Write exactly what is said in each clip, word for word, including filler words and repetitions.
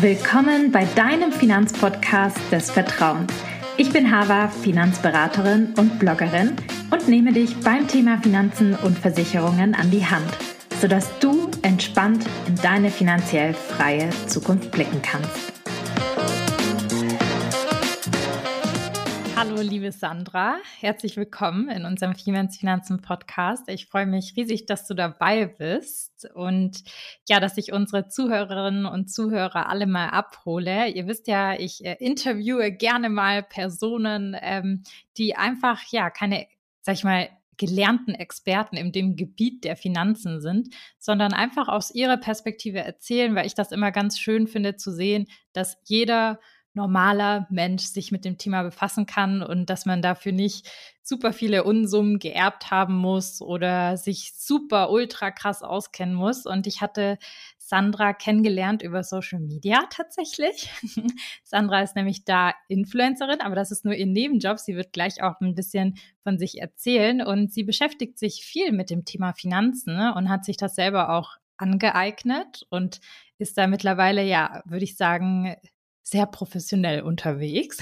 Willkommen bei deinem Finanzpodcast des Vertrauens. Ich bin Hava, Finanzberaterin und Bloggerin und nehme dich beim Thema Finanzen und Versicherungen an die Hand, sodass du entspannt in deine finanziell freie Zukunft blicken kannst. Hallo liebe Sandra, herzlich willkommen in unserem Finanzen-Podcast. Ich freue mich riesig, dass du dabei bist und ja, dass ich unsere Zuhörerinnen und Zuhörer alle mal abhole. Ihr wisst ja, ich äh, interviewe gerne mal Personen, ähm, die einfach ja keine, sag ich mal, gelernten Experten in dem Gebiet der Finanzen sind, sondern einfach aus ihrer Perspektive erzählen, weil ich das immer ganz schön finde zu sehen, dass jeder normaler Mensch sich mit dem Thema befassen kann und dass man dafür nicht super viele Unsummen geerbt haben muss oder sich super ultra krass auskennen muss. Und ich hatte Sandra kennengelernt über Social Media tatsächlich. Sandra ist nämlich da Influencerin, aber das ist nur ihr Nebenjob. Sie wird gleich auch ein bisschen von sich erzählen und sie beschäftigt sich viel mit dem Thema Finanzen, ne, und hat sich das selber auch angeeignet und ist da mittlerweile, ja, würde ich sagen, sehr professionell unterwegs.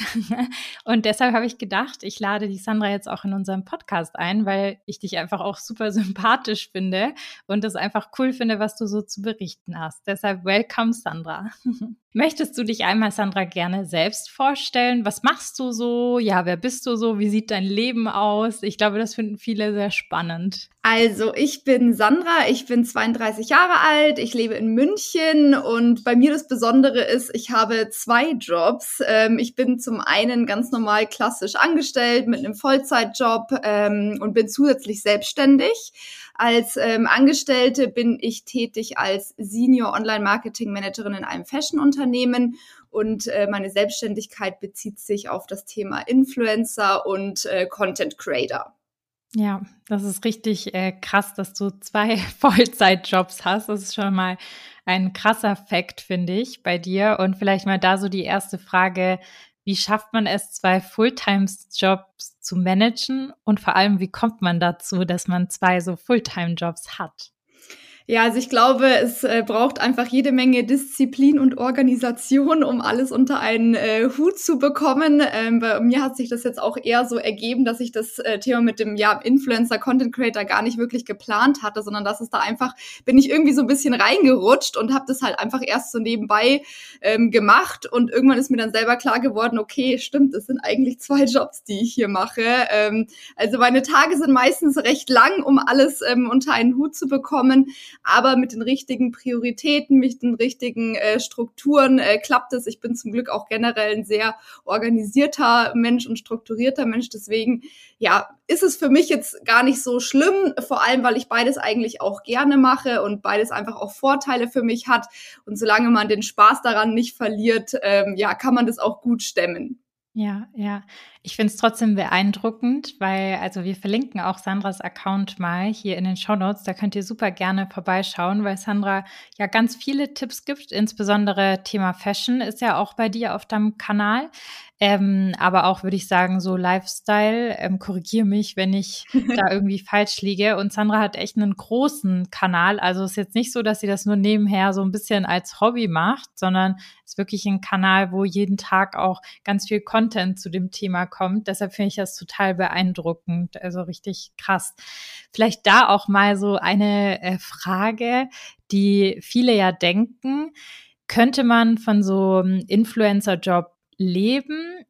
Und deshalb habe ich gedacht, ich lade die Sandra jetzt auch in unseren Podcast ein, weil ich dich einfach auch super sympathisch finde und es einfach cool finde, was du so zu berichten hast. Deshalb welcome, Sandra. Möchtest du dich einmal, Sandra, gerne selbst vorstellen? Was machst du so? Ja, wer bist du so? Wie sieht dein Leben aus? Ich glaube, das finden viele sehr spannend. Also, ich bin Sandra, ich bin zweiunddreißig Jahre alt, ich lebe in München und bei mir das Besondere ist, ich habe zwei Jobs. Ähm, ich bin zum einen ganz normal klassisch angestellt mit einem Vollzeitjob ähm, und bin zusätzlich selbstständig. Als ähm, Angestellte bin ich tätig als Senior Online-Marketing-Managerin in einem Fashion-Unternehmen und äh, meine Selbstständigkeit bezieht sich auf das Thema Influencer und äh, Content Creator. Ja, das ist richtig äh, krass, dass du zwei Vollzeitjobs hast. Das ist schon mal ein krasser Fact, finde ich, bei dir. Und vielleicht mal da so die erste Frage: Wie schafft man es, zwei Fulltime-Jobs zu managen? Und vor allem, wie kommt man dazu, dass man zwei so Fulltime-Jobs hat? Ja, also ich glaube, es äh, braucht einfach jede Menge Disziplin und Organisation, um alles unter einen äh, Hut zu bekommen. Ähm, bei mir hat sich das jetzt auch eher so ergeben, dass ich das äh, Thema mit dem ja, Influencer, Content Creator gar nicht wirklich geplant hatte, sondern dass es da einfach, bin ich irgendwie so ein bisschen reingerutscht und habe das halt einfach erst so nebenbei ähm, gemacht und irgendwann ist mir dann selber klar geworden, okay, stimmt, es sind eigentlich zwei Jobs, die ich hier mache. Ähm, also meine Tage sind meistens recht lang, um alles ähm, unter einen Hut zu bekommen. Aber mit den richtigen Prioritäten, mit den richtigen äh, Strukturen äh, klappt es. Ich bin zum Glück auch generell ein sehr organisierter Mensch und strukturierter Mensch. Deswegen, ja, ist es für mich jetzt gar nicht so schlimm, vor allem, weil ich beides eigentlich auch gerne mache und beides einfach auch Vorteile für mich hat. Und solange man den Spaß daran nicht verliert, ähm, ja, kann man das auch gut stemmen. Ja, ja. Ich finde es trotzdem beeindruckend, weil, also wir verlinken auch Sandras Account mal hier in den Shownotes, da könnt ihr super gerne vorbeischauen, weil Sandra ja ganz viele Tipps gibt, insbesondere Thema Fashion ist ja auch bei dir auf deinem Kanal, ähm, aber auch, würde ich sagen, so Lifestyle, ähm, korrigiere mich, wenn ich da irgendwie falsch liege, und Sandra hat echt einen großen Kanal, also ist jetzt nicht so, dass sie das nur nebenher so ein bisschen als Hobby macht, sondern ist wirklich ein Kanal, wo jeden Tag auch ganz viel Content zu dem Thema kommt. Deshalb finde ich das total beeindruckend, also richtig krass. Vielleicht da auch mal so eine äh, Frage, die viele ja denken: Könnte man von so einem Influencer-Job leben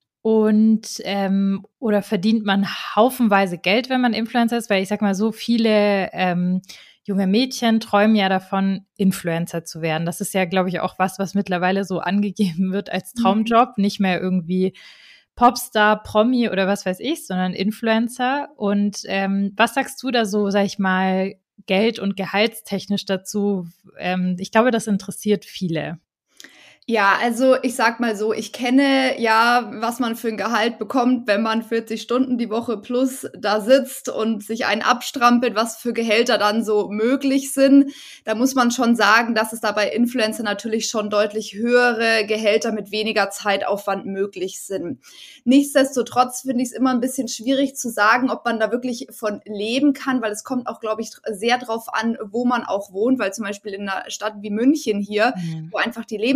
und ähm, oder verdient man haufenweise Geld, wenn man Influencer ist? Weil ich sag mal, so viele ähm, junge Mädchen träumen ja davon, Influencer zu werden. Das ist ja, glaube ich, auch was, was mittlerweile so angegeben wird als Traumjob, nicht mehr irgendwie Popstar, Promi oder was weiß ich, sondern Influencer. Und ähm, was sagst du da so, sag ich mal, Geld- und gehaltstechnisch dazu? Ähm, ich glaube, das interessiert viele. Ja, also ich sag mal so, ich kenne ja, was man für ein Gehalt bekommt, wenn man vierzig Stunden die Woche plus da sitzt und sich einen abstrampelt, was für Gehälter dann so möglich sind. Da muss man schon sagen, dass es da bei Influencer natürlich schon deutlich höhere Gehälter mit weniger Zeitaufwand möglich sind. Nichtsdestotrotz finde ich es immer ein bisschen schwierig zu sagen, ob man da wirklich von leben kann, weil es kommt auch, glaube ich, sehr drauf an, wo man auch wohnt, weil zum Beispiel in einer Stadt wie München hier, mhm. wo einfach die Lebenshaltung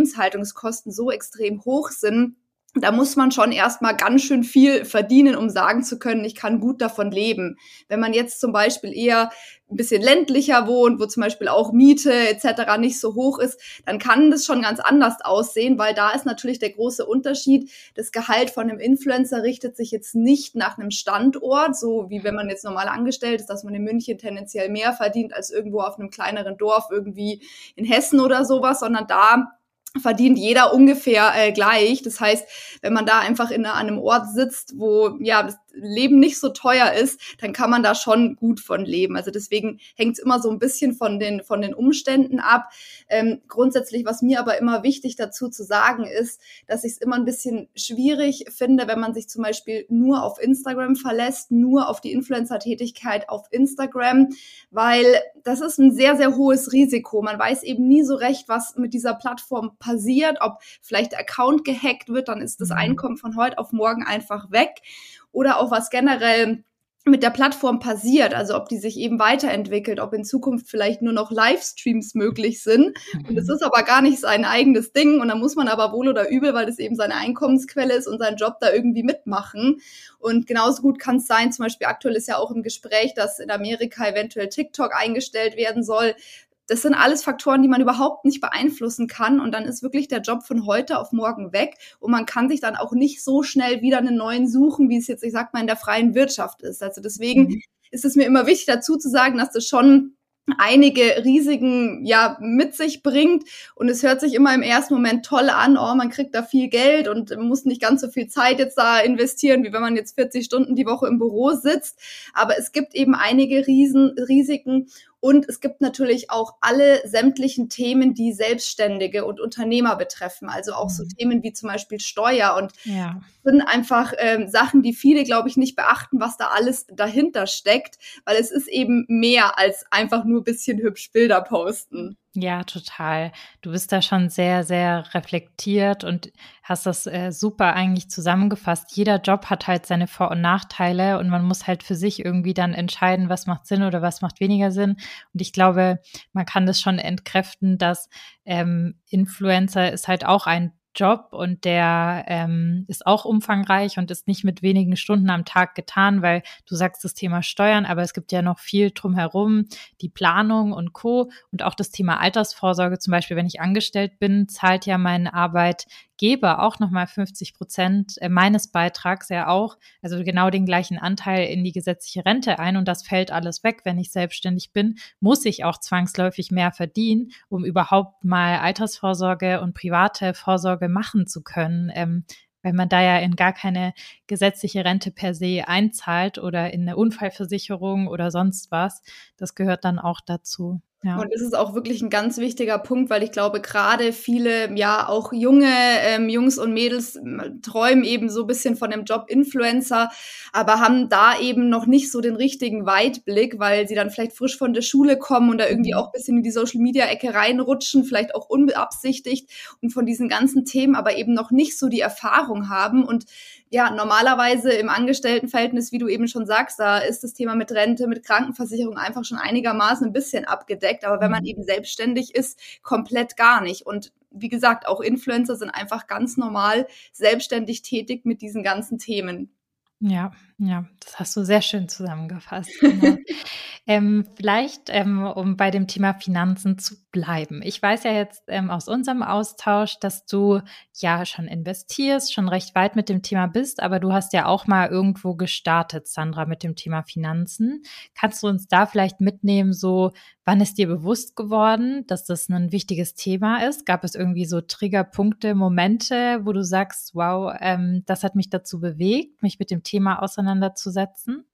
Lebenshaltungskosten so extrem hoch sind, da muss man schon erstmal ganz schön viel verdienen, um sagen zu können, ich kann gut davon leben. Wenn man jetzt zum Beispiel eher ein bisschen ländlicher wohnt, wo zum Beispiel auch Miete et cetera nicht so hoch ist, dann kann das schon ganz anders aussehen, weil da ist natürlich der große Unterschied. Das Gehalt von einem Influencer richtet sich jetzt nicht nach einem Standort, so wie wenn man jetzt normal angestellt ist, dass man in München tendenziell mehr verdient als irgendwo auf einem kleineren Dorf, irgendwie in Hessen oder sowas, sondern da verdient jeder ungefähr äh, gleich. Das heißt, wenn man da einfach in an einem Ort sitzt, wo ja das Leben nicht so teuer ist, dann kann man da schon gut von leben. Also deswegen hängt es immer so ein bisschen von den von den Umständen ab. Ähm, grundsätzlich, was mir aber immer wichtig dazu zu sagen ist, dass ich es immer ein bisschen schwierig finde, wenn man sich zum Beispiel nur auf Instagram verlässt, nur auf die Influencer-Tätigkeit auf Instagram, weil das ist ein sehr, sehr hohes Risiko. Man weiß eben nie so recht, was mit dieser Plattform passiert, ob vielleicht der Account gehackt wird, dann ist das Einkommen von heute auf morgen einfach weg. Oder auch was generell mit der Plattform passiert, also ob die sich eben weiterentwickelt, ob in Zukunft vielleicht nur noch Livestreams möglich sind. Und das ist aber gar nicht sein eigenes Ding und da muss man aber wohl oder übel, weil das eben seine Einkommensquelle ist und sein Job da irgendwie mitmachen. Und genauso gut kann es sein, zum Beispiel aktuell ist ja auch im Gespräch, dass in Amerika eventuell TikTok eingestellt werden soll. Das sind alles Faktoren, die man überhaupt nicht beeinflussen kann und dann ist wirklich der Job von heute auf morgen weg und man kann sich dann auch nicht so schnell wieder einen neuen suchen, wie es jetzt, ich sag mal, in der freien Wirtschaft ist. Also deswegen mhm. ist es mir immer wichtig dazu zu sagen, dass das schon einige Risiken ja mit sich bringt und es hört sich immer im ersten Moment toll an, oh, man kriegt da viel Geld und muss nicht ganz so viel Zeit jetzt da investieren, wie wenn man jetzt vierzig Stunden die Woche im Büro sitzt, aber es gibt eben einige Riesen, Risiken und es gibt natürlich auch alle sämtlichen Themen, die Selbstständige und Unternehmer betreffen, also auch so Themen wie zum Beispiel Steuer und ja. sind einfach ähm, Sachen, die viele, glaube ich, nicht beachten, was da alles dahinter steckt, weil es ist eben mehr als einfach nur ein bisschen hübsch Bilder posten. Ja, total. Du bist da schon sehr, sehr reflektiert und hast das äh, super eigentlich zusammengefasst. Jeder Job hat halt seine Vor- und Nachteile und man muss halt für sich irgendwie dann entscheiden, was macht Sinn oder was macht weniger Sinn. Und ich glaube, man kann das schon entkräften, dass ähm, Influencer ist halt auch ein Job und der ähm, ist auch umfangreich und ist nicht mit wenigen Stunden am Tag getan, weil du sagst das Thema Steuern, aber es gibt ja noch viel drumherum, die Planung und Co. Und auch das Thema Altersvorsorge zum Beispiel, wenn ich angestellt bin, zahlt ja mein Arbeitgeber auch nochmal fünfzig Prozent meines Beitrags ja auch, also genau den gleichen Anteil in die gesetzliche Rente ein und das fällt alles weg, wenn ich selbstständig bin, muss ich auch zwangsläufig mehr verdienen, um überhaupt mal Altersvorsorge und private Vorsorge machen zu können, ähm, weil man da ja in gar keine gesetzliche Rente per se einzahlt oder in eine Unfallversicherung oder sonst was. Das gehört dann auch dazu. Ja. Und das ist auch wirklich ein ganz wichtiger Punkt, weil ich glaube, gerade viele, ja, auch junge ähm, Jungs und Mädels träumen eben so ein bisschen von dem Job Influencer, aber haben da eben noch nicht so den richtigen Weitblick, weil sie dann vielleicht frisch von der Schule kommen und da irgendwie auch ein bisschen in die Social-Media-Ecke reinrutschen, vielleicht auch unbeabsichtigt und von diesen ganzen Themen aber eben noch nicht so die Erfahrung haben. Und ja, normalerweise im Angestelltenverhältnis, wie du eben schon sagst, da ist das Thema mit Rente, mit Krankenversicherung einfach schon einigermaßen ein bisschen abgedeckt. Aber wenn man eben selbstständig ist, komplett gar nicht. Und wie gesagt, auch Influencer sind einfach ganz normal selbstständig tätig mit diesen ganzen Themen. Ja, ja, das hast du sehr schön zusammengefasst. Genau. ähm, vielleicht, ähm, um bei dem Thema Finanzen zu bleiben. Ich weiß ja jetzt ähm, aus unserem Austausch, dass du ja schon investierst, schon recht weit mit dem Thema bist, aber du hast ja auch mal irgendwo gestartet, Sandra, mit dem Thema Finanzen. Kannst du uns da vielleicht mitnehmen, so wann ist dir bewusst geworden, dass das ein wichtiges Thema ist? Gab es irgendwie so Triggerpunkte, Momente, wo du sagst, wow, ähm, das hat mich dazu bewegt, mich mit dem Thema auseinanderzusetzen?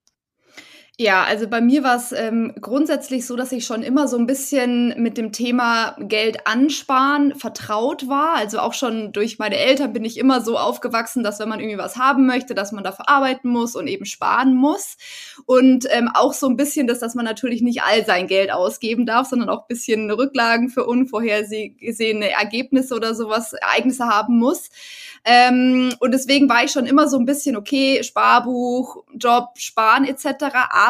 Ja, also bei mir war es ähm, grundsätzlich so, dass ich schon immer so ein bisschen mit dem Thema Geld ansparen vertraut war. Also auch schon durch meine Eltern bin ich immer so aufgewachsen, dass wenn man irgendwie was haben möchte, dass man dafür arbeiten muss und eben sparen muss. Und ähm, auch so ein bisschen das, dass man natürlich nicht all sein Geld ausgeben darf, sondern auch ein bisschen Rücklagen für unvorhergesehene Ergebnisse oder sowas, Ereignisse haben muss. Ähm, und deswegen war ich schon immer so ein bisschen, okay, Sparbuch, Job, Sparen et cetera.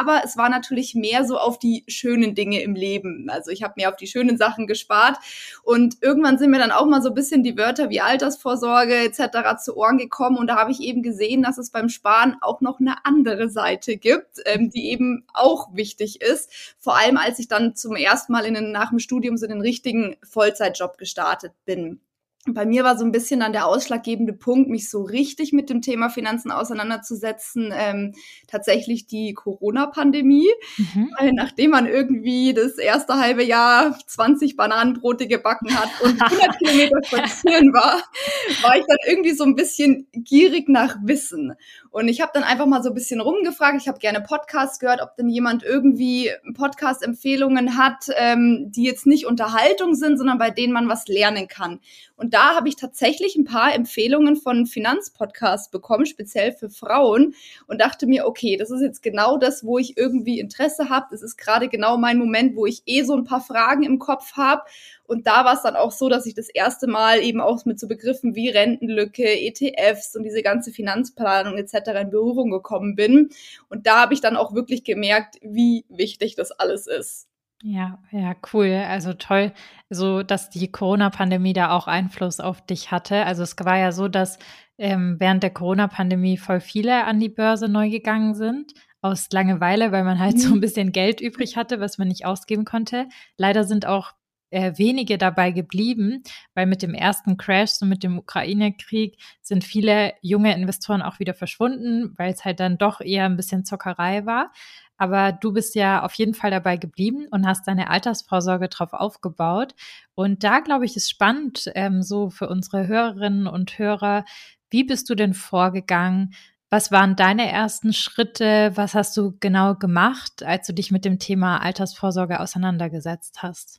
aber es war natürlich mehr so auf die schönen Dinge im Leben. Also ich habe mehr auf die schönen Sachen gespart und irgendwann sind mir dann auch mal so ein bisschen die Wörter wie Altersvorsorge et cetera zu Ohren gekommen und da habe ich eben gesehen, dass es beim Sparen auch noch eine andere Seite gibt, ähm, die eben auch wichtig ist. Vor allem, als ich dann zum ersten Mal in den, nach dem Studium so in den richtigen Vollzeitjob gestartet bin. Bei mir war so ein bisschen dann der ausschlaggebende Punkt, mich so richtig mit dem Thema Finanzen auseinanderzusetzen, ähm, tatsächlich die Corona-Pandemie. Mhm. Weil nachdem man irgendwie das erste halbe Jahr zwanzig Bananenbrote gebacken hat und hundert Kilometer spazieren war, war ich dann irgendwie so ein bisschen gierig nach Wissen. Und ich habe dann einfach mal so ein bisschen rumgefragt. Ich habe gerne Podcasts gehört, ob denn jemand irgendwie Podcast-Empfehlungen hat, ähm, die jetzt nicht Unterhaltung sind, sondern bei denen man was lernen kann. Und da habe ich tatsächlich ein paar Empfehlungen von Finanzpodcasts bekommen, speziell für Frauen und dachte mir, okay, das ist jetzt genau das, wo ich irgendwie Interesse habe. Das ist gerade genau mein Moment, wo ich eh so ein paar Fragen im Kopf habe. Und da war es dann auch so, dass ich das erste Mal eben auch mit so Begriffen wie Rentenlücke, E T Fs und diese ganze Finanzplanung et cetera in Berührung gekommen bin. Und da habe ich dann auch wirklich gemerkt, wie wichtig das alles ist. Ja, ja, cool. Also toll, so dass die Corona-Pandemie da auch Einfluss auf dich hatte. Also es war ja so, dass ähm, während der Corona-Pandemie voll viele an die Börse neu gegangen sind, aus Langeweile, weil man halt so ein bisschen Geld übrig hatte, was man nicht ausgeben konnte. Leider sind auch äh, wenige dabei geblieben, weil mit dem ersten Crash, so mit dem Ukraine-Krieg, sind viele junge Investoren auch wieder verschwunden, weil es halt dann doch eher ein bisschen Zockerei war. Aber du bist ja auf jeden Fall dabei geblieben und hast deine Altersvorsorge drauf aufgebaut. Und da, glaube ich, ist spannend, ähm, so für unsere Hörerinnen und Hörer, wie bist du denn vorgegangen? Was waren deine ersten Schritte? Was hast du genau gemacht, als du dich mit dem Thema Altersvorsorge auseinandergesetzt hast?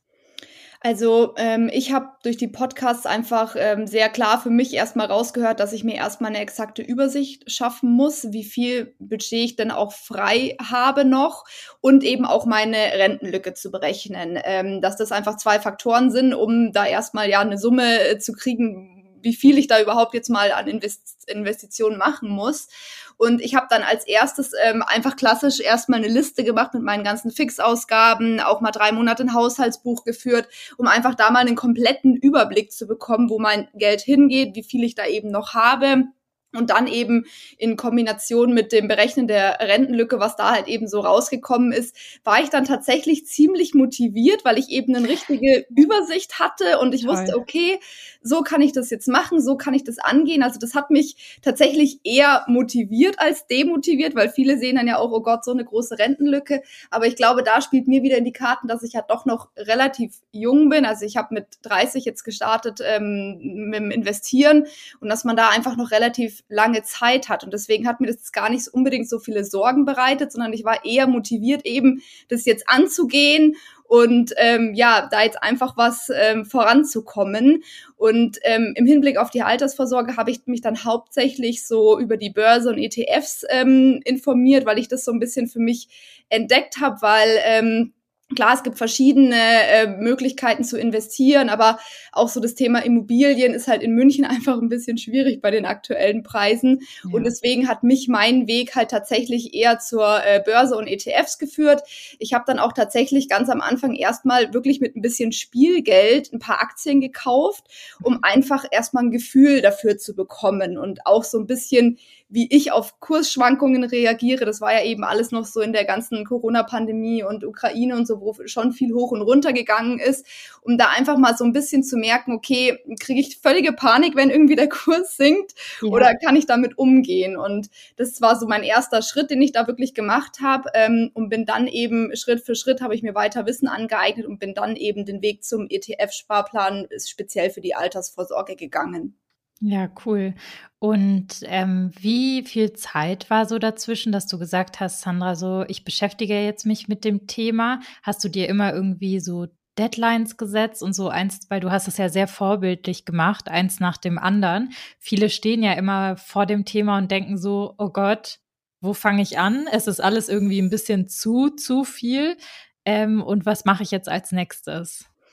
Also ähm, ich habe durch die Podcasts einfach ähm, sehr klar für mich erstmal rausgehört, dass ich mir erstmal eine exakte Übersicht schaffen muss, wie viel Budget ich denn auch frei habe noch und eben auch meine Rentenlücke zu berechnen. Ähm, dass das einfach zwei Faktoren sind, um da erstmal ja eine Summe äh, zu kriegen, wie viel ich da überhaupt jetzt mal an Invest- Investitionen machen muss. Und ich habe dann als erstes ähm, einfach klassisch erstmal eine Liste gemacht mit meinen ganzen Fixausgaben, auch mal drei Monate ein Haushaltsbuch geführt, um einfach da mal einen kompletten Überblick zu bekommen, wo mein Geld hingeht, wie viel ich da eben noch habe. Und dann eben in Kombination mit dem Berechnen der Rentenlücke, was da halt eben so rausgekommen ist, war ich dann tatsächlich ziemlich motiviert, weil ich eben eine richtige Übersicht hatte und ich Toll. wusste, okay, so kann ich das jetzt machen, so kann ich das angehen. Also das hat mich tatsächlich eher motiviert als demotiviert, weil viele sehen dann ja auch, oh Gott, so eine große Rentenlücke. Aber ich glaube, da spielt mir wieder in die Karten, dass ich ja doch noch relativ jung bin. Also ich habe mit dreißig jetzt gestartet ähm, mit dem Investieren und dass man da einfach noch relativ lange Zeit hat. Und deswegen hat mir das gar nicht unbedingt so viele Sorgen bereitet, sondern ich war eher motiviert, eben das jetzt anzugehen und ähm, ja, da jetzt einfach was ähm, voranzukommen. Und ähm, im Hinblick auf die Altersvorsorge habe ich mich dann hauptsächlich so über die Börse und E T Fs ähm, informiert, weil ich das so ein bisschen für mich entdeckt habe, weil ähm, klar, es gibt verschiedene äh, Möglichkeiten zu investieren, aber auch so das Thema Immobilien ist halt in München einfach ein bisschen schwierig bei den aktuellen Preisen. Ja. Und deswegen hat mich mein Weg halt tatsächlich eher zur äh, Börse und E T Fs geführt. Ich habe dann auch tatsächlich ganz am Anfang erstmal wirklich mit ein bisschen Spielgeld ein paar Aktien gekauft, um einfach erstmal ein Gefühl dafür zu bekommen und auch so ein bisschen, wie ich auf Kursschwankungen reagiere. Das war ja eben alles noch so in der ganzen Corona-Pandemie und Ukraine und so, wo schon viel hoch und runter gegangen ist, um da einfach mal so ein bisschen zu merken, okay, kriege ich völlige Panik, wenn irgendwie der Kurs sinkt, ja, oder kann ich damit umgehen? Und das war so mein erster Schritt, den ich da wirklich gemacht habe, ähm, und bin dann eben Schritt für Schritt habe ich mir weiter Wissen angeeignet und bin dann eben den Weg zum E T F-Sparplan speziell für die Altersvorsorge gegangen. Ja, cool. Und ähm, wie viel Zeit war so dazwischen, dass du gesagt hast, Sandra, so ich beschäftige jetzt mich mit dem Thema? Hast du dir immer irgendwie so Deadlines gesetzt und so eins, weil du hast es ja sehr vorbildlich gemacht, eins nach dem anderen. Viele stehen ja immer vor dem Thema und denken so, oh Gott, wo fange ich an? Es ist alles irgendwie ein bisschen zu, zu viel. Ähm, und was mache ich jetzt als nächstes?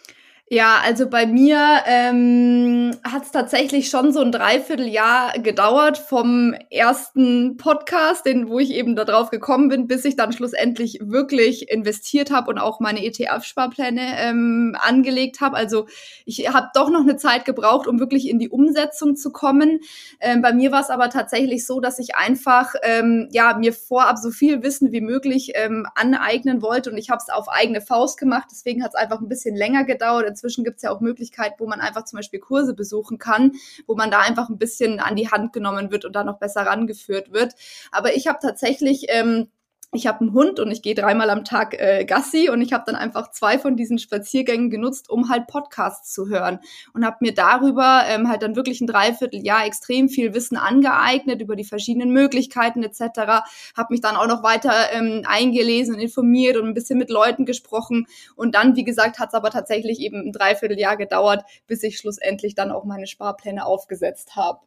Ja, also bei mir ähm, hat es tatsächlich schon so ein Dreivierteljahr gedauert vom ersten Podcast, den, wo ich eben da drauf gekommen bin, bis ich dann schlussendlich wirklich investiert habe und auch meine E T F-Sparpläne ähm, angelegt habe. Also ich habe doch noch eine Zeit gebraucht, um wirklich in die Umsetzung zu kommen. Ähm, bei mir war es aber tatsächlich so, dass ich einfach ähm, ja mir vorab so viel Wissen wie möglich ähm, aneignen wollte und ich habe es auf eigene Faust gemacht. Deswegen hat es einfach ein bisschen länger gedauert. Inzwischen gibt es ja auch Möglichkeiten, wo man einfach zum Beispiel Kurse besuchen kann, wo man da einfach ein bisschen an die Hand genommen wird und da noch besser rangeführt wird. Aber ich habe tatsächlich ähm, ich habe einen Hund und ich gehe dreimal am Tag äh, Gassi und ich habe dann einfach zwei von diesen Spaziergängen genutzt, um halt Podcasts zu hören und habe mir darüber ähm, halt dann wirklich ein Dreivierteljahr extrem viel Wissen angeeignet über die verschiedenen Möglichkeiten et cetera. Habe mich dann auch noch weiter ähm, eingelesen und informiert und ein bisschen mit Leuten gesprochen und dann, wie gesagt, hat es aber tatsächlich eben ein Dreivierteljahr gedauert, bis ich schlussendlich dann auch meine Sparpläne aufgesetzt habe.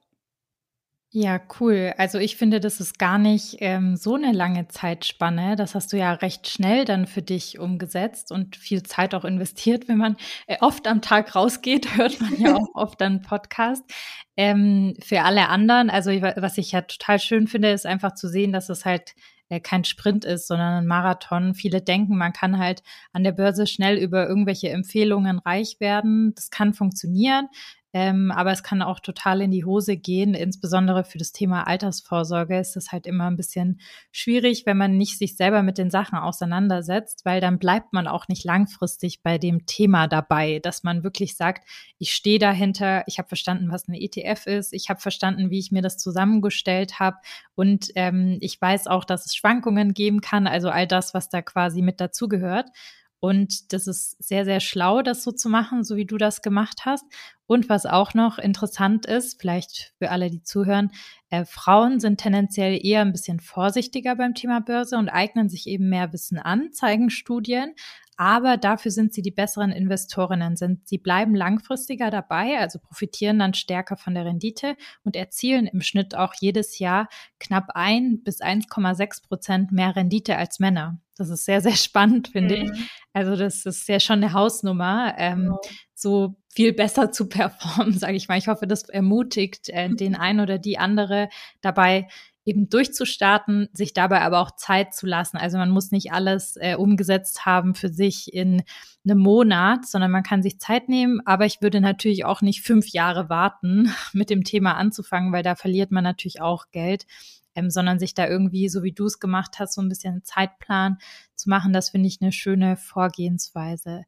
Ja, cool. Also ich finde, das ist gar nicht ähm, so eine lange Zeitspanne. Das hast du ja recht schnell dann für dich umgesetzt und viel Zeit auch investiert. Wenn man äh, oft am Tag rausgeht, hört man ja auch oft dann Podcast. Ähm, für alle anderen, also ich, was ich ja total schön finde, ist einfach zu sehen, dass es halt äh, kein Sprint ist, sondern ein Marathon. Viele denken, man kann halt an der Börse schnell über irgendwelche Empfehlungen reich werden. Das kann funktionieren. Ähm, aber es kann auch total in die Hose gehen. Insbesondere für das Thema Altersvorsorge ist es halt immer ein bisschen schwierig, wenn man nicht sich selber mit den Sachen auseinandersetzt, weil dann bleibt man auch nicht langfristig bei dem Thema dabei, dass man wirklich sagt, ich stehe dahinter, ich habe verstanden, was eine E T F ist, ich habe verstanden, wie ich mir das zusammengestellt habe und ähm, ich weiß auch, dass es Schwankungen geben kann, also all das, was da quasi mit dazugehört. Und das ist sehr, sehr schlau, das so zu machen, so wie du das gemacht hast. Und was auch noch interessant ist, vielleicht für alle, die zuhören, äh, Frauen sind tendenziell eher ein bisschen vorsichtiger beim Thema Börse und eignen sich eben mehr Wissen an, zeigen Studien. Aber dafür sind sie die besseren Investorinnen, sind, sie bleiben langfristiger dabei, also profitieren dann stärker von der Rendite und erzielen im Schnitt auch jedes Jahr knapp ein bis eins Komma sechs Prozent mehr Rendite als Männer. Das ist sehr, sehr spannend, finde Mhm. ich. Also das ist ja schon eine Hausnummer, ähm, Genau. so viel besser zu performen, sage ich mal. Ich hoffe, das ermutigt äh, den einen oder die andere dabei, eben durchzustarten, sich dabei aber auch Zeit zu lassen. Also man muss nicht alles äh, umgesetzt haben für sich in einem Monat, sondern man kann sich Zeit nehmen. Aber ich würde natürlich auch nicht fünf Jahre warten, mit dem Thema anzufangen, weil da verliert man natürlich auch Geld. Ähm, sondern sich da irgendwie, so wie du es gemacht hast, so ein bisschen einen Zeitplan zu machen, das finde ich eine schöne Vorgehensweise.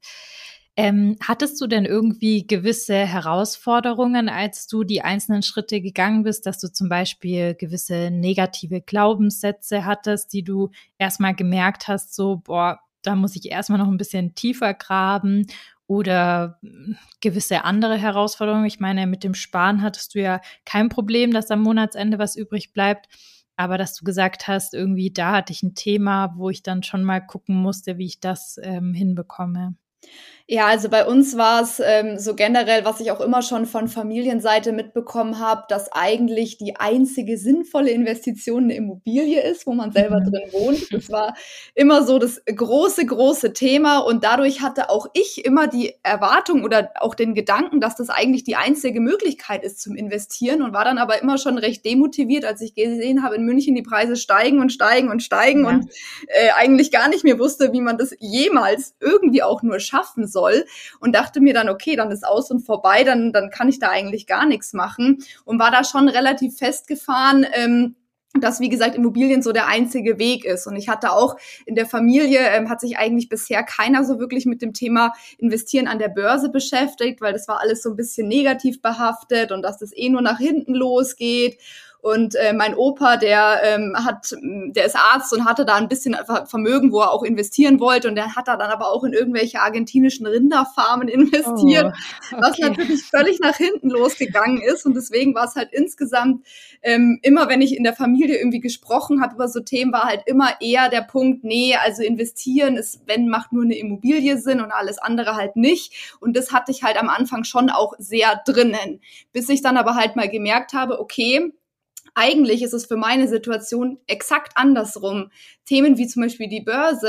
Ähm, hattest du denn irgendwie gewisse Herausforderungen, als du die einzelnen Schritte gegangen bist, dass du zum Beispiel gewisse negative Glaubenssätze hattest, die du erstmal gemerkt hast, so, boah, da muss ich erstmal noch ein bisschen tiefer graben oder mh, gewisse andere Herausforderungen? Ich meine, mit dem Sparen hattest du ja kein Problem, dass am Monatsende was übrig bleibt. Aber dass du gesagt hast, irgendwie da hatte ich ein Thema, wo ich dann schon mal gucken musste, wie ich das ähm, hinbekomme. Ja, also bei uns war es ähm, so generell, was ich auch immer schon von Familienseite mitbekommen habe, dass eigentlich die einzige sinnvolle Investition eine Immobilie ist, wo man selber Mhm. drin wohnt. Das war immer so das große, große Thema und dadurch hatte auch ich immer die Erwartung oder auch den Gedanken, dass das eigentlich die einzige Möglichkeit ist zum Investieren und war dann aber immer schon recht demotiviert, als ich gesehen habe, in München die Preise steigen und steigen und steigen Ja. und äh, eigentlich gar nicht mehr wusste, wie man das jemals irgendwie auch nur schaffen soll. soll und dachte mir dann, okay, dann ist aus und vorbei, dann, dann kann ich da eigentlich gar nichts machen und war da schon relativ festgefahren, ähm, dass, wie gesagt, Immobilien so der einzige Weg ist. Und ich hatte auch in der Familie, ähm, hat sich eigentlich bisher keiner so wirklich mit dem Thema Investieren an der Börse beschäftigt, weil das war alles so ein bisschen negativ behaftet und dass das eh nur nach hinten losgeht. Und äh, mein Opa, der ähm, hat, der ist Arzt und hatte da ein bisschen Vermögen, wo er auch investieren wollte. Und der hat da dann aber auch in irgendwelche argentinischen Rinderfarmen investiert, Oh, was okay. natürlich völlig nach hinten losgegangen ist. Und deswegen war es halt insgesamt ähm, immer, wenn ich in der Familie irgendwie gesprochen habe über so Themen, war halt immer eher der Punkt, nee, also investieren ist, wenn, macht nur eine Immobilie Sinn und alles andere halt nicht. Und das hatte ich halt am Anfang schon auch sehr drinnen, bis ich dann aber halt mal gemerkt habe, okay, eigentlich ist es für meine Situation exakt andersrum. Themen wie zum Beispiel die Börse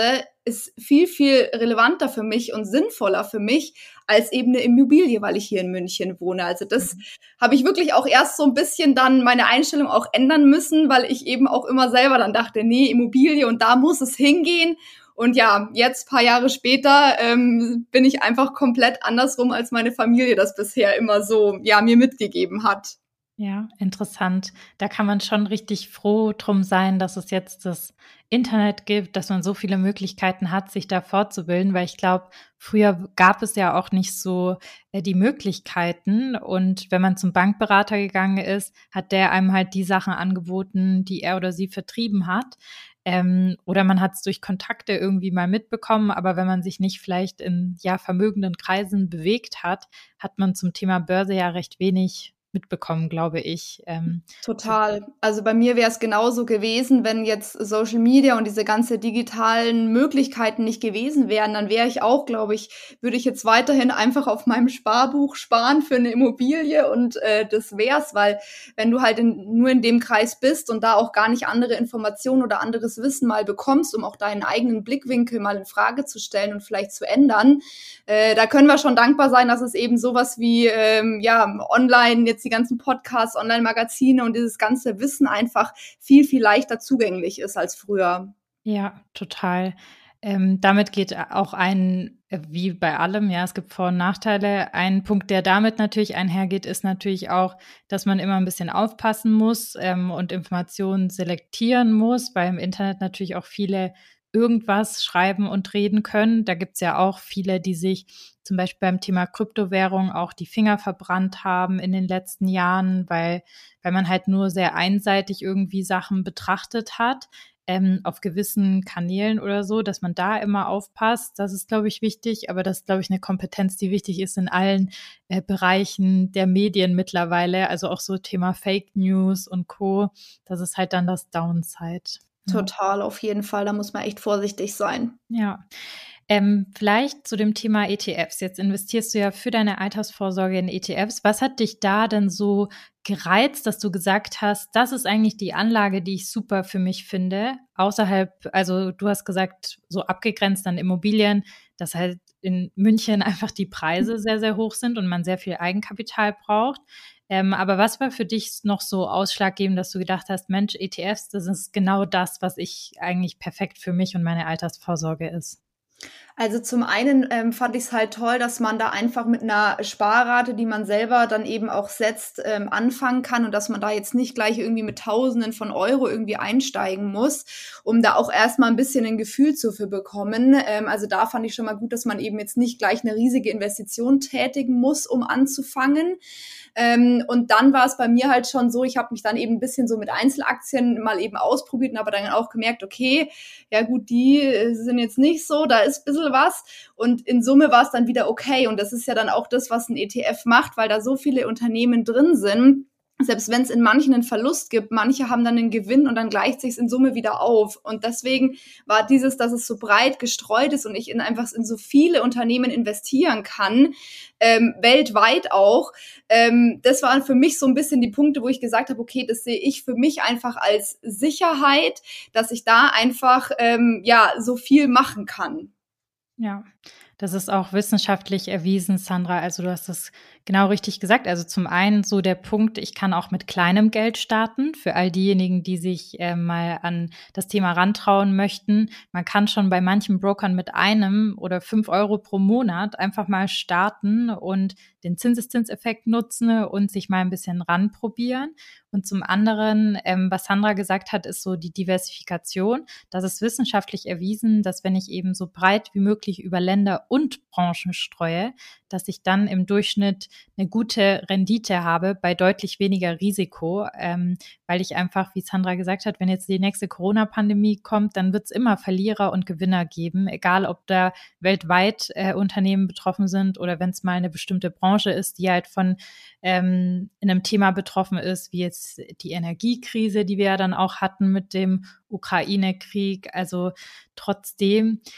ist viel, viel relevanter für mich und sinnvoller für mich als eben eine Immobilie, weil ich hier in München wohne. Also das mhm. habe ich wirklich auch erst so ein bisschen dann meine Einstellung auch ändern müssen, weil ich eben auch immer selber dann dachte, nee, Immobilie und da muss es hingehen. Und ja, jetzt, paar Jahre später, ähm, bin ich einfach komplett andersrum, als meine Familie das bisher immer so, ja, mir mitgegeben hat. Ja, interessant. Da kann man schon richtig froh drum sein, dass es jetzt das Internet gibt, dass man so viele Möglichkeiten hat, sich da fortzubilden, weil ich glaube, früher gab es ja auch nicht so äh, die Möglichkeiten. Und wenn man zum Bankberater gegangen ist, hat der einem halt die Sachen angeboten, die er oder sie vertrieben hat. Ähm, oder man hat es durch Kontakte irgendwie mal mitbekommen, aber wenn man sich nicht vielleicht in ja vermögenden Kreisen bewegt hat, hat man zum Thema Börse ja recht wenig mitbekommen, glaube ich. Ähm, Total. Also bei mir wäre es genauso gewesen, wenn jetzt Social Media und diese ganze digitalen Möglichkeiten nicht gewesen wären, dann wäre ich auch, glaube ich, würde ich jetzt weiterhin einfach auf meinem Sparbuch sparen für eine Immobilie und äh, das wär's, weil wenn du halt in, nur in dem Kreis bist und da auch gar nicht andere Informationen oder anderes Wissen mal bekommst, um auch deinen eigenen Blickwinkel mal in Frage zu stellen und vielleicht zu ändern, äh, da können wir schon dankbar sein, dass es eben sowas wie ähm, ja online jetzt die ganzen Podcasts, Online-Magazine und dieses ganze Wissen einfach viel, viel leichter zugänglich ist als früher. Ja, total. Ähm, damit geht auch ein, wie bei allem, ja, es gibt Vor- und Nachteile. Ein Punkt, der damit natürlich einhergeht, ist natürlich auch, dass man immer ein bisschen aufpassen muss ähm, und Informationen selektieren muss, weil im Internet natürlich auch viele irgendwas schreiben und reden können. Da gibt's ja auch viele, die sich zum Beispiel beim Thema Kryptowährung auch die Finger verbrannt haben in den letzten Jahren, weil, weil man halt nur sehr einseitig irgendwie Sachen betrachtet hat, ähm, auf gewissen Kanälen oder so, dass man da immer aufpasst. Das ist, glaube ich, wichtig, aber das ist, glaube ich, eine Kompetenz, die wichtig ist in allen äh, Bereichen der Medien mittlerweile, also auch so Thema Fake News und Co. Das ist halt dann das Downside. Total, auf jeden Fall. Da muss man echt vorsichtig sein. Ja. Ähm, vielleicht zu dem Thema E T Fs. Jetzt investierst du ja für deine Altersvorsorge in E T Fs. Was hat dich da denn so gereizt, dass du gesagt hast, das ist eigentlich die Anlage, die ich super für mich finde? Außerhalb, also du hast gesagt, so abgegrenzt an Immobilien, dass halt in München einfach die Preise sehr, sehr hoch sind und man sehr viel Eigenkapital braucht. Ähm, aber was war für dich noch so ausschlaggebend, dass du gedacht hast, Mensch, E T Fs, das ist genau das, was ich eigentlich perfekt für mich und meine Altersvorsorge ist? Also zum einen ähm, fand ich es halt toll, dass man da einfach mit einer Sparrate, die man selber dann eben auch setzt, ähm, anfangen kann und dass man da jetzt nicht gleich irgendwie mit Tausenden von Euro irgendwie einsteigen muss, um da auch erstmal ein bisschen ein Gefühl zu für bekommen. Ähm, also da fand ich schon mal gut, dass man eben jetzt nicht gleich eine riesige Investition tätigen muss, um anzufangen. Ähm, und dann war es bei mir halt schon so, ich habe mich dann eben ein bisschen so mit Einzelaktien mal eben ausprobiert und aber dann auch gemerkt, okay, ja gut, die sind jetzt nicht so, da ist ein bisschen was und in Summe war es dann wieder okay und das ist ja dann auch das, was ein E T F macht, weil da so viele Unternehmen drin sind. Selbst wenn es in manchen einen Verlust gibt, manche haben dann einen Gewinn und dann gleicht sich in Summe wieder auf. Und deswegen war dieses, dass es so breit gestreut ist und ich in einfach in so viele Unternehmen investieren kann, ähm, weltweit auch. Ähm, das waren für mich so ein bisschen die Punkte, wo ich gesagt habe, okay, das sehe ich für mich einfach als Sicherheit, dass ich da einfach ähm, ja so viel machen kann. Ja, das ist auch wissenschaftlich erwiesen, Sandra. Also du hast das genau richtig gesagt. Also zum einen so der Punkt, ich kann auch mit kleinem Geld starten, für all diejenigen, die sich äh, mal an das Thema rantrauen möchten. Man kann schon bei manchen Brokern mit einem oder fünf Euro pro Monat einfach mal starten und den Zinseszinseffekt nutzen und sich mal ein bisschen ranprobieren. Und zum anderen, ähm, was Sandra gesagt hat, ist so die Diversifikation. Das ist wissenschaftlich erwiesen, dass wenn ich eben so breit wie möglich über Länder und Branchen streue, dass ich dann im Durchschnitt eine gute Rendite habe bei deutlich weniger Risiko, ähm, weil ich einfach, wie Sandra gesagt hat, wenn jetzt die nächste Corona-Pandemie kommt, dann wird es immer Verlierer und Gewinner geben, egal ob da weltweit äh, Unternehmen betroffen sind oder wenn es mal eine bestimmte Branche ist, die halt von ähm, einem Thema betroffen ist, wie jetzt die Energiekrise, die wir ja dann auch hatten mit dem Ukraine-Krieg. Also trotzdem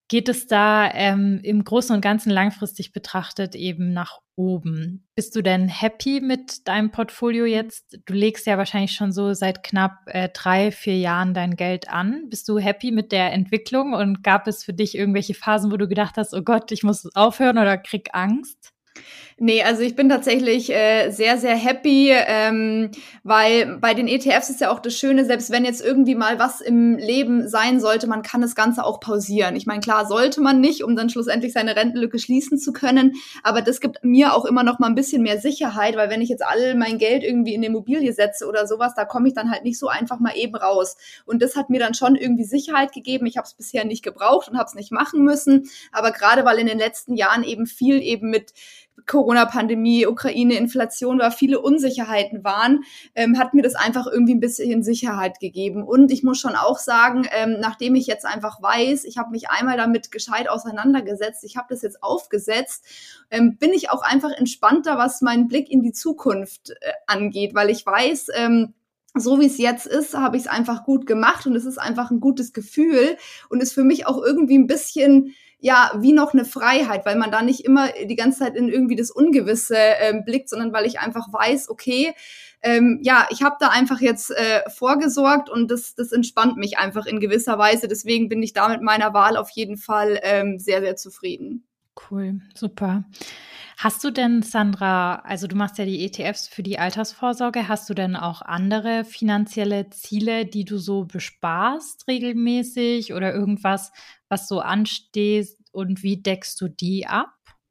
geht es da ähm, im Großen und Ganzen langfristig betrachtet eben nach oben? Bist du denn happy mit deinem Portfolio jetzt? Du legst ja wahrscheinlich schon so seit knapp äh, drei, vier Jahren dein Geld an. Bist du happy mit der Entwicklung und gab es für dich irgendwelche Phasen, wo du gedacht hast, oh Gott, ich muss aufhören oder krieg Angst? Nee, also ich bin tatsächlich äh, sehr, sehr happy, ähm, weil bei den E T Fs ist ja auch das Schöne, selbst wenn jetzt irgendwie mal was im Leben sein sollte, man kann das Ganze auch pausieren. Ich meine, klar sollte man nicht, um dann schlussendlich seine Rentenlücke schließen zu können, aber das gibt mir auch immer noch mal ein bisschen mehr Sicherheit, weil wenn ich jetzt all mein Geld irgendwie in eine Immobilie setze oder sowas, da komme ich dann halt nicht so einfach mal eben raus. Und das hat mir dann schon irgendwie Sicherheit gegeben. Ich habe es bisher nicht gebraucht und habe es nicht machen müssen, aber gerade weil in den letzten Jahren eben viel eben mit Corona-Pandemie, Ukraine, Inflation war, viele Unsicherheiten waren, ähm, hat mir das einfach irgendwie ein bisschen Sicherheit gegeben. Und ich muss schon auch sagen, ähm, nachdem ich jetzt einfach weiß, ich habe mich einmal damit gescheit auseinandergesetzt, ich habe das jetzt aufgesetzt, ähm, bin ich auch einfach entspannter, was meinen Blick in die Zukunft äh, angeht, weil ich weiß, ähm, so wie es jetzt ist, habe ich es einfach gut gemacht und es ist einfach ein gutes Gefühl und ist für mich auch irgendwie ein bisschen ja, wie noch eine Freiheit, weil man da nicht immer die ganze Zeit in irgendwie das Ungewisse ähm, blickt, sondern weil ich einfach weiß, okay, ähm, ja, ich habe da einfach jetzt äh, vorgesorgt und das, das entspannt mich einfach in gewisser Weise. Deswegen bin ich da mit meiner Wahl auf jeden Fall ähm, sehr, sehr zufrieden. Cool, super. Hast du denn, Sandra, also du machst ja die E T Fs für die Altersvorsorge, hast du denn auch andere finanzielle Ziele, die du so besparst regelmäßig oder irgendwas, was so ansteht und wie deckst du die ab?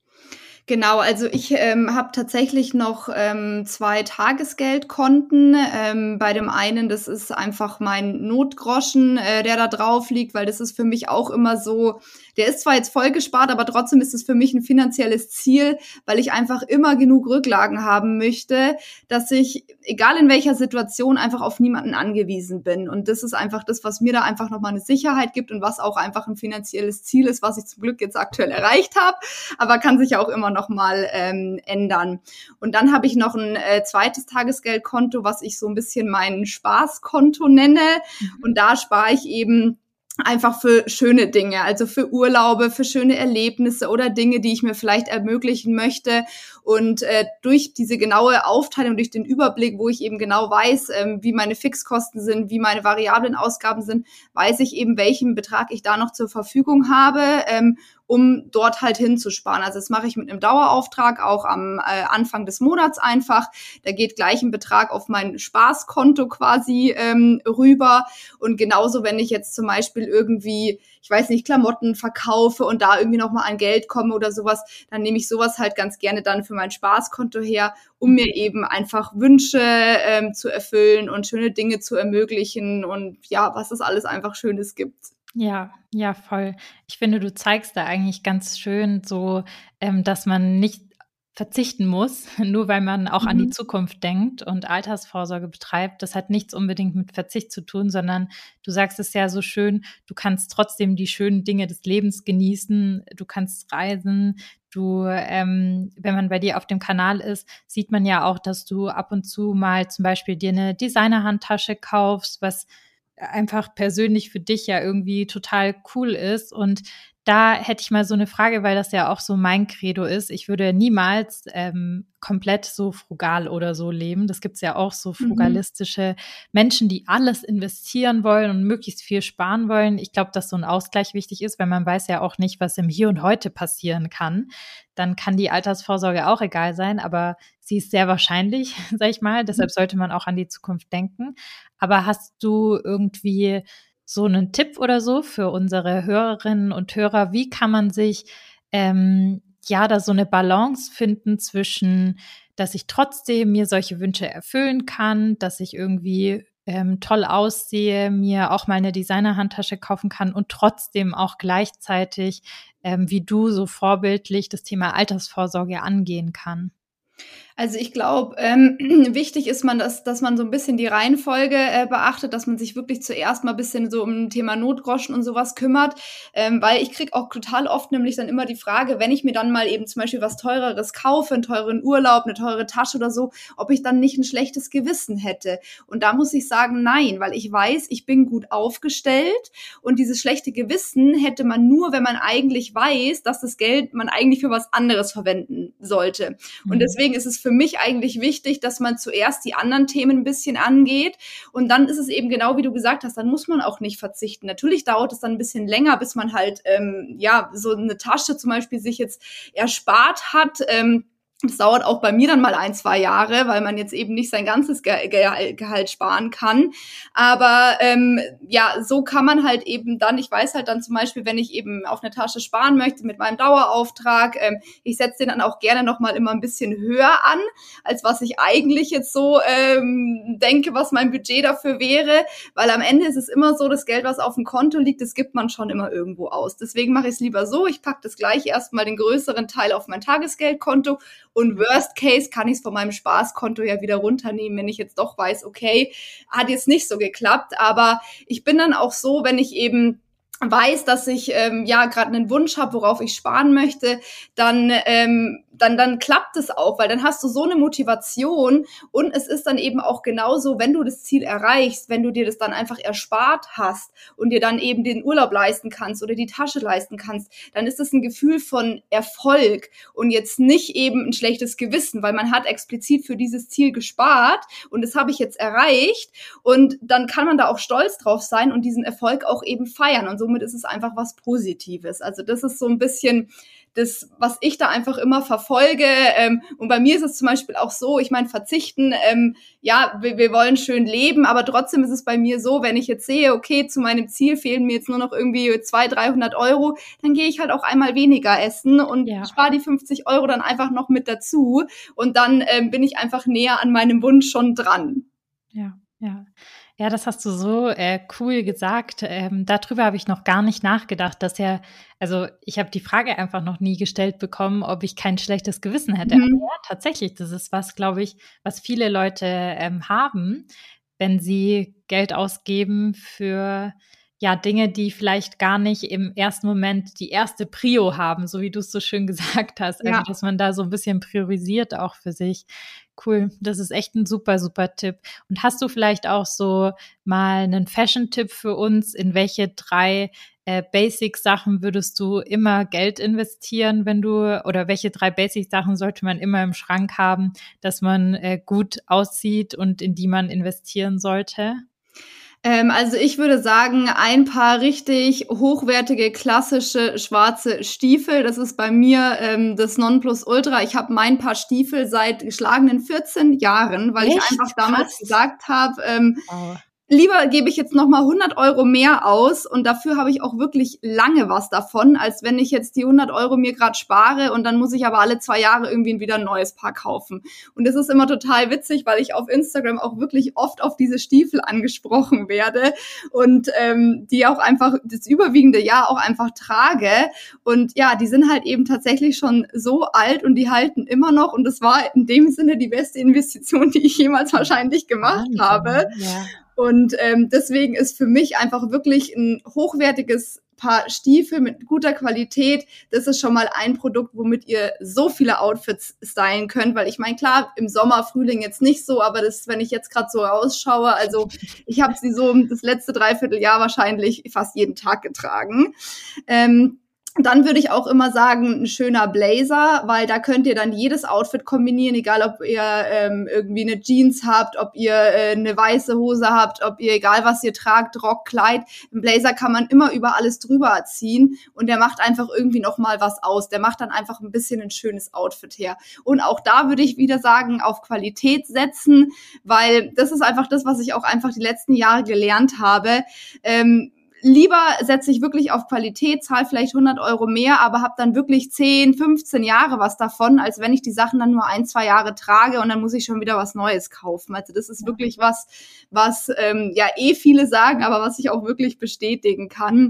Genau, also ich ähm, habe tatsächlich noch ähm, zwei Tagesgeldkonten. Ähm, bei dem einen, das ist einfach mein Notgroschen, äh, der da drauf liegt, weil das ist für mich auch immer so, der ist zwar jetzt voll gespart, aber trotzdem ist es für mich ein finanzielles Ziel, weil ich einfach immer genug Rücklagen haben möchte, dass ich, egal in welcher Situation, einfach auf niemanden angewiesen bin. Und das ist einfach das, was mir da einfach nochmal eine Sicherheit gibt und was auch einfach ein finanzielles Ziel ist, was ich zum Glück jetzt aktuell erreicht habe, aber kann sich auch immer noch mal ähm, ändern. Und dann habe ich noch ein äh, zweites Tagesgeldkonto, was ich so ein bisschen mein Spaßkonto nenne. Und da spare ich eben einfach für schöne Dinge, also für Urlaube, für schöne Erlebnisse oder Dinge, die ich mir vielleicht ermöglichen möchte. Und äh, durch diese genaue Aufteilung, durch den Überblick, wo ich eben genau weiß, ähm, wie meine Fixkosten sind, wie meine variablen Ausgaben sind, weiß ich eben, welchen Betrag ich da noch zur Verfügung habe, ähm, um dort halt hinzusparen. Also das mache ich mit einem Dauerauftrag auch am äh, Anfang des Monats einfach. Da geht gleich ein Betrag auf mein Spaßkonto quasi ähm, rüber. Und genauso, wenn ich jetzt zum Beispiel irgendwie, ich weiß nicht, Klamotten verkaufe und da irgendwie nochmal an Geld komme oder sowas, dann nehme ich sowas halt ganz gerne dann für mein Spaßkonto her, um mir eben einfach Wünsche ähm, zu erfüllen und schöne Dinge zu ermöglichen und ja, was es alles einfach Schönes gibt. Ja, ja, voll. Ich finde, du zeigst da eigentlich ganz schön so, ähm, dass man nicht verzichten muss, nur weil man auch mhm. an die Zukunft denkt und Altersvorsorge betreibt. Das hat nichts unbedingt mit Verzicht zu tun, sondern du sagst es ja so schön, du kannst trotzdem die schönen Dinge des Lebens genießen, du kannst reisen, du, ähm, wenn man bei dir auf dem Kanal ist, sieht man ja auch, dass du ab und zu mal zum Beispiel dir eine Designerhandtasche kaufst, was einfach persönlich für dich ja irgendwie total cool ist. Und da hätte ich mal so eine Frage, weil das ja auch so mein Credo ist. Ich würde niemals ähm, komplett so frugal oder so leben. Das gibt's ja auch, so frugalistische mhm. Menschen, die alles investieren wollen und möglichst viel sparen wollen. Ich glaube, dass so ein Ausgleich wichtig ist, weil man weiß ja auch nicht, was im Hier und Heute passieren kann. Dann kann die Altersvorsorge auch egal sein, aber sie ist sehr wahrscheinlich, sag ich mal. Deshalb sollte man auch an die Zukunft denken. Aber hast du irgendwie so einen Tipp oder so für unsere Hörerinnen und Hörer? Wie kann man sich ähm, ja da so eine Balance finden zwischen, dass ich trotzdem mir solche Wünsche erfüllen kann, dass ich irgendwie ähm, toll aussehe, mir auch mal eine Designer-Handtasche kaufen kann und trotzdem auch gleichzeitig, ähm, wie du so vorbildlich das Thema Altersvorsorge angehen kann? Also ich glaube, ähm, wichtig ist man, dass, dass man so ein bisschen die Reihenfolge äh, beachtet, dass man sich wirklich zuerst mal ein bisschen so um Thema Notgroschen und sowas kümmert, ähm, weil ich krieg auch total oft nämlich dann immer die Frage, wenn ich mir dann mal eben zum Beispiel was Teureres kaufe, einen teuren Urlaub, eine teure Tasche oder so, ob ich dann nicht ein schlechtes Gewissen hätte. Und da muss ich sagen, nein, weil ich weiß, ich bin gut aufgestellt und dieses schlechte Gewissen hätte man nur, wenn man eigentlich weiß, dass das Geld man eigentlich für was anderes verwenden sollte. Und deswegen ist es für mich eigentlich wichtig, dass man zuerst die anderen Themen ein bisschen angeht und dann ist es eben genau wie du gesagt hast, dann muss man auch nicht verzichten. Natürlich dauert es dann ein bisschen länger, bis man halt ähm, ja so eine Tasche zum Beispiel sich jetzt erspart hat. Ähm, Das dauert auch bei mir dann mal ein, zwei Jahre, weil man jetzt eben nicht sein ganzes Ge- Ge- Gehalt sparen kann. Aber ähm, ja, so kann man halt eben dann, ich weiß halt dann zum Beispiel, wenn ich eben auf eine Tasche sparen möchte mit meinem Dauerauftrag, ähm, ich setze den dann auch gerne nochmal immer ein bisschen höher an, als was ich eigentlich jetzt so ähm, denke, was mein Budget dafür wäre. Weil am Ende ist es immer so, das Geld, was auf dem Konto liegt, das gibt man schon immer irgendwo aus. Deswegen mache ich es lieber so, ich packe das gleich erstmal den größeren Teil auf mein Tagesgeldkonto. Und worst case kann ich es von meinem Spaßkonto ja wieder runternehmen, wenn ich jetzt doch weiß, okay, hat jetzt nicht so geklappt. Aber ich bin dann auch so, wenn ich eben weiß, dass ich ähm, ja gerade einen Wunsch habe, worauf ich sparen möchte, dann ähm, dann dann klappt es auch, weil dann hast du so eine Motivation und es ist dann eben auch genauso, wenn du das Ziel erreichst, wenn du dir das dann einfach erspart hast und dir dann eben den Urlaub leisten kannst oder die Tasche leisten kannst, dann ist das ein Gefühl von Erfolg und jetzt nicht eben ein schlechtes Gewissen, weil man hat explizit für dieses Ziel gespart und das habe ich jetzt erreicht und dann kann man da auch stolz drauf sein und diesen Erfolg auch eben feiern und somit ist es einfach was Positives. Also das ist so ein bisschen das, was ich da einfach immer verfolge. Ähm, und bei mir ist es zum Beispiel auch so, ich meine, verzichten, ähm, ja, wir, wir wollen schön leben, aber trotzdem ist es bei mir so, wenn ich jetzt sehe, okay, zu meinem Ziel fehlen mir jetzt nur noch irgendwie zweihundert, dreihundert Euro, dann gehe ich halt auch einmal weniger essen und Ja. spare die fünfzig Euro dann einfach noch mit dazu. Und dann ähm, bin ich einfach näher an meinem Wunsch schon dran. Ja, ja. Ja, das hast du so äh, cool gesagt. Ähm, darüber habe ich noch gar nicht nachgedacht, dass ja, also ich habe die Frage einfach noch nie gestellt bekommen, ob ich kein schlechtes Gewissen hätte. Mhm. Aber ja, tatsächlich, das ist was, glaube ich, was viele Leute ähm, haben, wenn sie Geld ausgeben für ja Dinge, die vielleicht gar nicht im ersten Moment die erste Prio haben, so wie du es so schön gesagt hast. Also, Ja. dass man da so ein bisschen priorisiert auch für sich. Cool, das ist echt ein super, super Tipp. Und hast du vielleicht auch so mal einen Fashion-Tipp für uns? In welche drei äh, Basic-Sachen würdest du immer Geld investieren, wenn du, oder welche drei Basic-Sachen sollte man immer im Schrank haben, dass man äh, gut aussieht und in die man investieren sollte? Ähm, also ich würde sagen, ein paar richtig hochwertige, klassische, schwarze Stiefel. Das ist bei mir ähm, das Nonplusultra. Ich habe mein Paar Stiefel seit geschlagenen vierzehn Jahren, weil Echt? ich einfach damals Krass. gesagt habe, ähm, Wow. lieber gebe ich jetzt noch mal hundert Euro mehr aus und dafür habe ich auch wirklich lange was davon, als wenn ich jetzt die hundert Euro mir gerade spare und dann muss ich aber alle zwei Jahre irgendwie wieder ein neues Paar kaufen. Und das ist immer total witzig, weil ich auf Instagram auch wirklich oft auf diese Stiefel angesprochen werde und ähm, die auch einfach das überwiegende Jahr auch einfach trage. Und ja, die sind halt eben tatsächlich schon so alt und die halten immer noch und das war in dem Sinne die beste Investition, die ich jemals wahrscheinlich gemacht Wahnsinn. habe. Ja. Und ähm, deswegen ist für mich einfach wirklich ein hochwertiges Paar Stiefel mit guter Qualität. Das ist schon mal ein Produkt, womit ihr so viele Outfits stylen könnt. Weil ich meine, klar, im Sommer, Frühling jetzt nicht so, aber das, wenn ich jetzt gerade so rausschaue, also ich habe sie so das letzte Dreivierteljahr wahrscheinlich fast jeden Tag getragen. Ähm, Dann würde ich auch immer sagen, ein schöner Blazer, weil da könnt ihr dann jedes Outfit kombinieren, egal ob ihr ähm, irgendwie eine Jeans habt, ob ihr äh, eine weiße Hose habt, ob ihr, egal was ihr tragt, Rock, Kleid. Ein Blazer kann man immer über alles drüber ziehen und der macht einfach irgendwie nochmal was aus. Der macht dann einfach ein bisschen ein schönes Outfit her. Und auch da würde ich wieder sagen, auf Qualität setzen, weil das ist einfach das, was ich auch einfach die letzten Jahre gelernt habe. Ähm, Lieber setze ich wirklich auf Qualität, zahle vielleicht hundert Euro mehr, aber habe dann wirklich zehn, fünfzehn Jahre was davon, als wenn ich die Sachen dann nur ein, zwei Jahre trage und dann muss ich schon wieder was Neues kaufen. Also das ist wirklich was, was ähm, ja eh viele sagen, aber was ich auch wirklich bestätigen kann.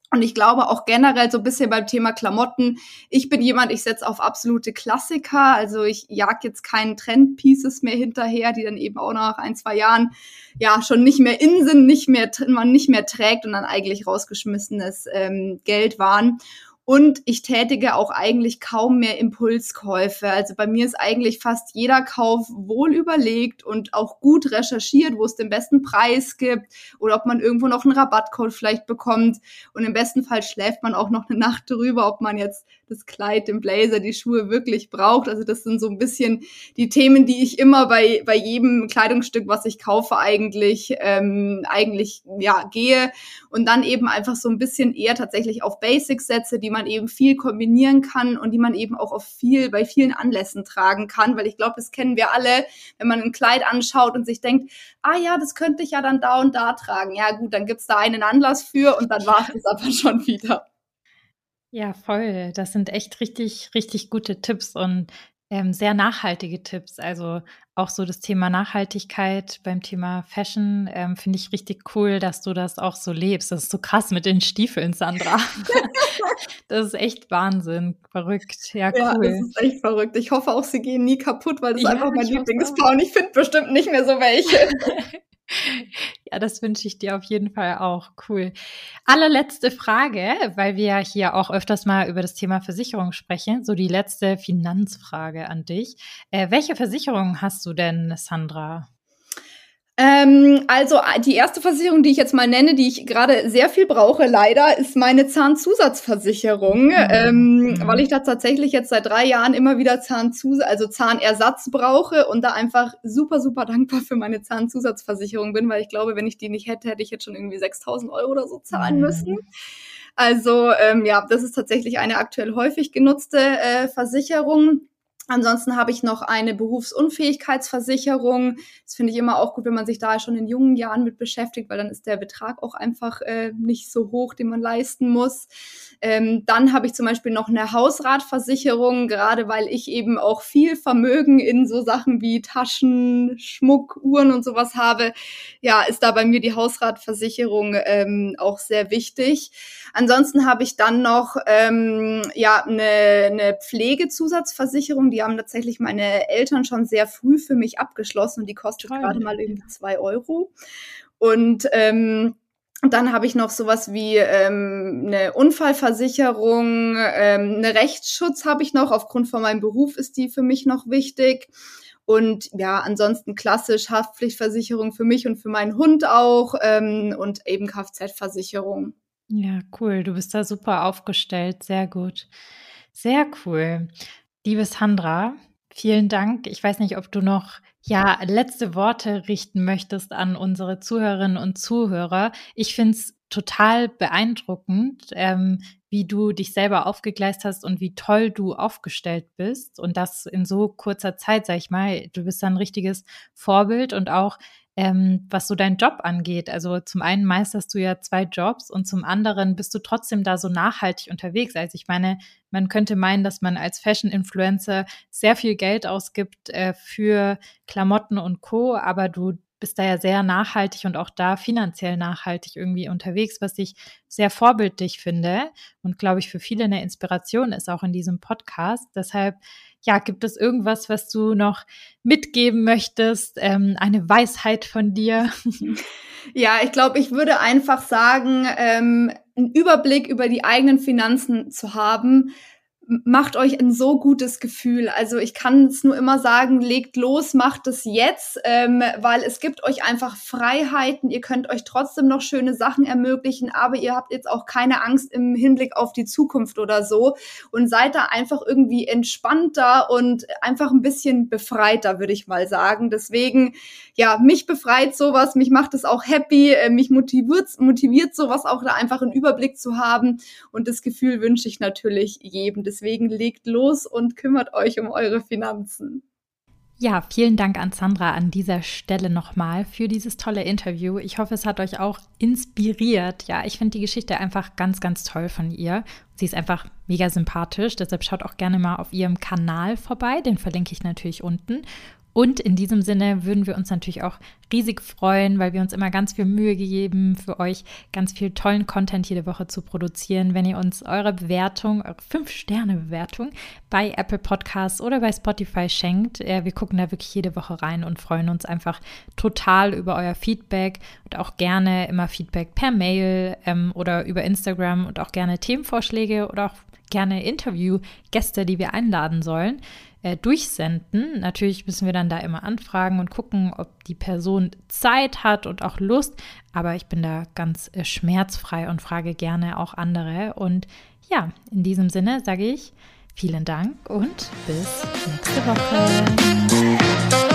Und ich glaube auch generell so ein bisschen beim Thema Klamotten, ich bin jemand, ich setze auf absolute Klassiker, also ich jag jetzt keinen Trendpieces mehr hinterher, die dann eben auch nach ein, zwei Jahren ja schon nicht mehr in sind, nicht mehr, man nicht mehr trägt und dann eigentlich rausgeschmissenes ähm, Geld waren. Und ich tätige auch eigentlich kaum mehr Impulskäufe. Also bei mir ist eigentlich fast jeder Kauf wohl überlegt und auch gut recherchiert, wo es den besten Preis gibt oder ob man irgendwo noch einen Rabattcode vielleicht bekommt. Und im besten Fall schläft man auch noch eine Nacht drüber, ob man jetzt das Kleid, den Blazer, die Schuhe wirklich braucht. Also das sind so ein bisschen die Themen, die ich immer bei bei jedem Kleidungsstück, was ich kaufe, eigentlich ähm, eigentlich ja gehe. Und dann eben einfach so ein bisschen eher tatsächlich auf Basics setze, die man eben viel kombinieren kann und die man eben auch auf viel bei vielen Anlässen tragen kann, weil ich glaube, das kennen wir alle, wenn man ein Kleid anschaut und sich denkt, ah ja, das könnte ich ja dann da und da tragen. Ja gut, dann gibt's da einen Anlass für und dann war es aber schon wieder. Ja, voll. Das sind echt richtig, richtig gute Tipps und ähm, sehr nachhaltige Tipps. Also auch so das Thema Nachhaltigkeit beim Thema Fashion ähm, finde ich richtig cool, dass du das auch so lebst. Das ist so krass mit den Stiefeln, Sandra. Das ist echt Wahnsinn. Verrückt. Ja, Ja, cool. das ist echt verrückt. Ich hoffe auch, sie gehen nie kaputt, weil das Ja, ist einfach mein ich hoffe Lieblingspaar und ich finde bestimmt nicht mehr so welche. Ja, das wünsche ich dir auf jeden Fall auch. Cool. Allerletzte Frage, weil wir ja hier auch öfters mal über das Thema Versicherung sprechen. So die letzte Finanzfrage an dich. Äh, welche Versicherung hast du denn, Sandra? Ähm, also die erste Versicherung, die ich jetzt mal nenne, die ich gerade sehr viel brauche, leider, ist meine Zahnzusatzversicherung, mhm. ähm, mhm. weil ich da tatsächlich jetzt seit drei Jahren immer wieder Zahnzus- also Zahnersatz brauche und da einfach super, super dankbar für meine Zahnzusatzversicherung bin, weil ich glaube, wenn ich die nicht hätte, hätte ich jetzt schon irgendwie sechstausend Euro oder so zahlen mhm. müssen. Also ähm, ja, das ist tatsächlich eine aktuell häufig genutzte äh, Versicherung. Ansonsten habe ich noch eine Berufsunfähigkeitsversicherung. Das finde ich immer auch gut, wenn man sich da schon in jungen Jahren mit beschäftigt, weil dann ist der Betrag auch einfach äh, nicht so hoch, den man leisten muss. Ähm, dann habe ich zum Beispiel noch eine Hausratversicherung, gerade weil ich eben auch viel Vermögen in so Sachen wie Taschen, Schmuck, Uhren und sowas habe. Ja, ist da bei mir die Hausratversicherung ähm, auch sehr wichtig. Ansonsten habe ich dann noch ähm, ja eine, eine Pflegezusatzversicherung, die haben tatsächlich meine Eltern schon sehr früh für mich abgeschlossen und die kostet Toll. Gerade mal irgendwie zwei Euro. Und ähm, dann habe ich noch sowas wie ähm, eine Unfallversicherung, ähm, eine Rechtsschutz habe ich noch, aufgrund von meinem Beruf ist die für mich noch wichtig. Und ja, ansonsten klassisch Haftpflichtversicherung für mich und für meinen Hund auch ähm, und eben Kfz-Versicherung. Ja, cool. Du bist da super aufgestellt. Sehr gut. Sehr cool. Liebe Sandra, vielen Dank. Ich weiß nicht, ob du noch ja letzte Worte richten möchtest an unsere Zuhörerinnen und Zuhörer. Ich finde es total beeindruckend, ähm, wie du dich selber aufgegleist hast und wie toll du aufgestellt bist. Und das in so kurzer Zeit, sag ich mal. Du bist ein richtiges Vorbild und auch Ähm, was so deinen Job angeht. Also zum einen meisterst du ja zwei Jobs und zum anderen bist du trotzdem da so nachhaltig unterwegs. Also ich meine, man könnte meinen, dass man als Fashion-Influencer sehr viel Geld ausgibt äh, für Klamotten und Co., aber du bist da ja sehr nachhaltig und auch da finanziell nachhaltig irgendwie unterwegs, was ich sehr vorbildlich finde und glaube ich für viele eine Inspiration ist, auch in diesem Podcast. Deshalb ja, gibt es irgendwas, was du noch mitgeben möchtest? Ähm, eine Weisheit von dir? Ja, ich glaube, ich würde einfach sagen, ähm, einen Überblick über die eigenen Finanzen zu haben, macht euch ein so gutes Gefühl. Also ich kann es nur immer sagen, legt los, macht es jetzt, ähm, weil es gibt euch einfach Freiheiten. Ihr könnt euch trotzdem noch schöne Sachen ermöglichen, aber ihr habt jetzt auch keine Angst im Hinblick auf die Zukunft oder so und seid da einfach irgendwie entspannter und einfach ein bisschen befreiter, würde ich mal sagen. Deswegen, ja, mich befreit sowas, mich macht es auch happy, äh, mich motiviert, motiviert sowas auch da einfach einen Überblick zu haben und das Gefühl wünsche ich natürlich jedem. Deswegen legt los und kümmert euch um eure Finanzen. Ja, vielen Dank an Sandra an dieser Stelle nochmal für dieses tolle Interview. Ich hoffe, es hat euch auch inspiriert. Ja, ich finde die Geschichte einfach ganz, ganz toll von ihr. Sie ist einfach mega sympathisch, deshalb schaut auch gerne mal auf ihrem Kanal vorbei. Den verlinke ich natürlich unten. Und in diesem Sinne würden wir uns natürlich auch riesig freuen, weil wir uns immer ganz viel Mühe gegeben, für euch ganz viel tollen Content jede Woche zu produzieren, wenn ihr uns eure Bewertung, eure fünf Sterne Bewertung bei Apple Podcasts oder bei Spotify schenkt. Wir gucken da wirklich jede Woche rein und freuen uns einfach total über euer Feedback und auch gerne immer Feedback per Mail ähm, oder über Instagram und auch gerne Themenvorschläge oder auch gerne Interviewgäste, die wir einladen sollen, äh, durchsenden. Natürlich müssen wir dann da immer anfragen und gucken, ob die Person Zeit hat und auch Lust. Aber ich bin da ganz äh, schmerzfrei und frage gerne auch andere. Und ja, in diesem Sinne sage ich vielen Dank und bis nächste Woche.